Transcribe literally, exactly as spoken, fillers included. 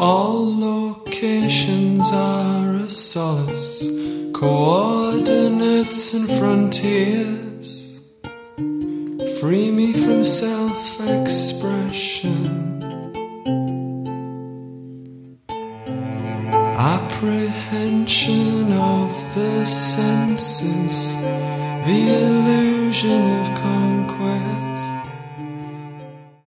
All locations are a solace, coordinates and frontiers. Free me from self-expression, apprehension of the senses, the illusion